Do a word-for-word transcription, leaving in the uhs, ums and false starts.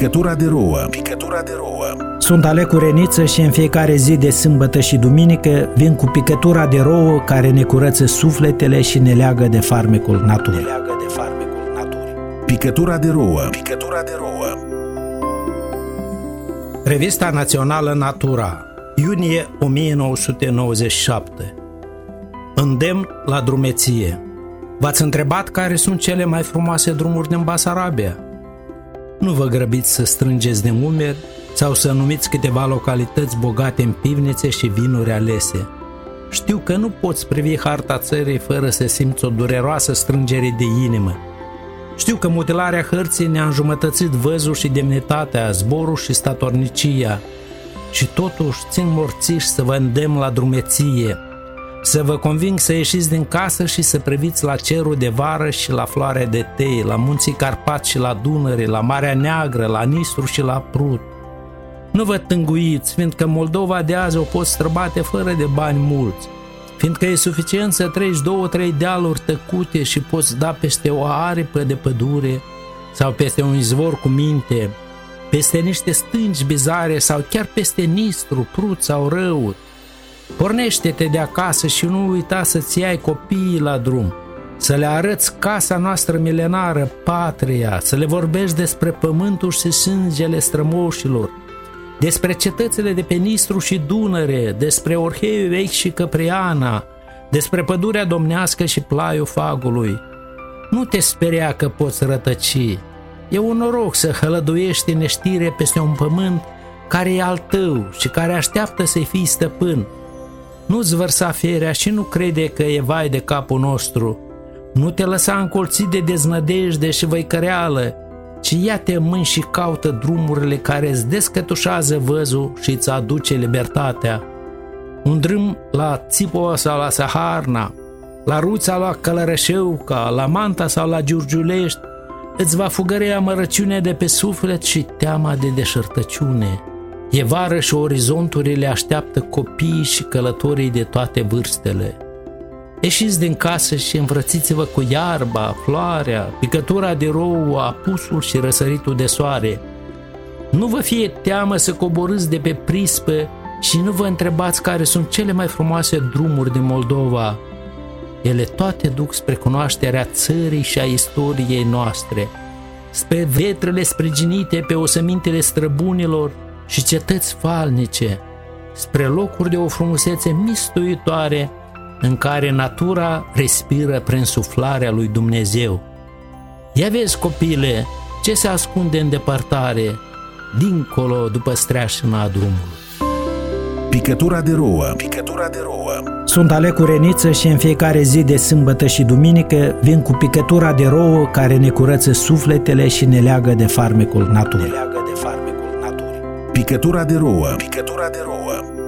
Picătura de rouă. Picătura de rouă. Sunt Alecu Reniță și în fiecare zi de sâmbătă și duminică vin cu picătura de rouă care ne curăță sufletele și ne leagă de farmecul naturii. Ne leagă de farmecul naturii. Picătura de rouă. Picătura de rouă. Revista Națională Natura, iunie o mie nouă sute nouăzeci și șapte. Îndemn la drumeție. V-ați întrebat care sunt cele mai frumoase drumuri din Basarabia? Nu vă grăbiți să strângeți de umeri sau să numiți câteva localități bogate în pivnițe și vinuri alese. Știu că nu poți privi harta țării fără să simți o dureroasă strângere de inimă. Știu că mutilarea hărții ne-a înjumătățit văzul și demnitatea, zborul și statornicia. Și totuși țin morțiși să vă îndemn la drumeție, să vă conving să ieșiți din casă și să priviți la cerul de vară și la floarea de tei, la munții Carpați și la Dunăre, la Marea Neagră, la Nistru și la Prut. Nu vă tânguiți, fiindcă Moldova de azi o poți străbate fără de bani mulți, fiindcă e suficient să treci două, trei dealuri tăcute și poți da peste o aripă de pădure sau peste un izvor cu minte, peste niște stânci bizare sau chiar peste Nistru, Prut sau Răut. Pornește-te de acasă și nu uita să-ți iai copiii la drum, să le arăți casa noastră milenară, patria, să le vorbești despre pământul și sângele strămoșilor, despre cetățile de pe Nistru și Dunăre, despre Orheiul vechi și Căpriana, despre pădurea domnească și plaiul Fagului. Nu te speria că poți rătăci. E un noroc să hălăduiești în neștire peste un pământ care e al tău și care așteaptă să-i fii stăpân. Nu-ți vărsa fierea și nu crede că e vai de capul nostru. Nu te lăsa încolțit de deznădejde și văicăreală, ci ia-te în mâini și caută drumurile care îți descătușează văzul și îți aduce libertatea. Un drum la Țipova sau la Saharna, la Ruța sau la Călărășeuca, la Manta sau la Giurgiulești, îți va fugărea amărăciunea de pe suflet și teama de deșertăciune. E vară și orizonturile așteaptă copiii și călătorii de toate vârstele. Ieșiți din casă și învățiți-vă cu iarba, floarea, picătura de rouă, apusul și răsăritul de soare. Nu vă fie teamă să coborâți de pe prispă și nu vă întrebați care sunt cele mai frumoase drumuri din Moldova. Ele toate duc spre cunoașterea țării și a istoriei noastre, spre vetrele sprijinite pe osămintele străbunilor și cetăți falnice, spre locuri de o frumusețe mistuitoare în care natura respiră prin suflarea lui Dumnezeu. Ia vezi, copile, ce se ascunde în depărtare, dincolo după streașina drumului. Picătura de rouă. Picătura de rouă. Sunt Alecu Reniță și în fiecare zi de sâmbătă și duminică vin cu picătura de rouă care ne curăță sufletele și ne leagă de farmecul naturii. Ne leagă de farmecul naturii. Picătura de rouă. Picătura de rouă.